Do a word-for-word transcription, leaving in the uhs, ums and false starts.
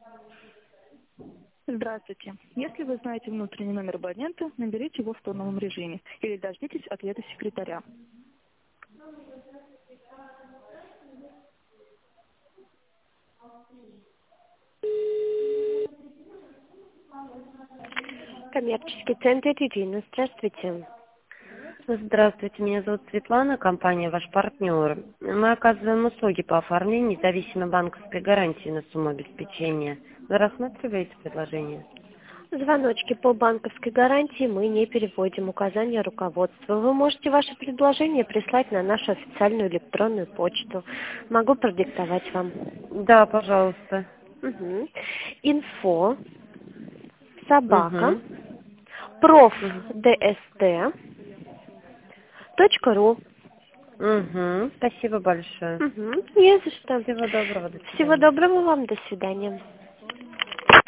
Здравствуйте. Если вы знаете внутренний номер абонента, наберите его в тоновом режиме или дождитесь ответа секретаря. Коммерческий центр Ирина. Здравствуйте. Здравствуйте, меня зовут Светлана, компания «Ваш партнер». Мы оказываем услуги по оформлению независимой банковской гарантии на сумму обеспечения. Вы рассматриваете предложение? Звоночки по банковской гарантии мы не переводим. Указания руководства. Вы можете ваше предложение прислать на нашу официальную электронную почту. Могу продиктовать вам. Да, пожалуйста. Угу. Инфо. Собака. Угу. профдст. Точка ру. Угу. Спасибо большое. Угу. Не за что. Всего доброго, до Всего свидания. доброго вам. До свидания.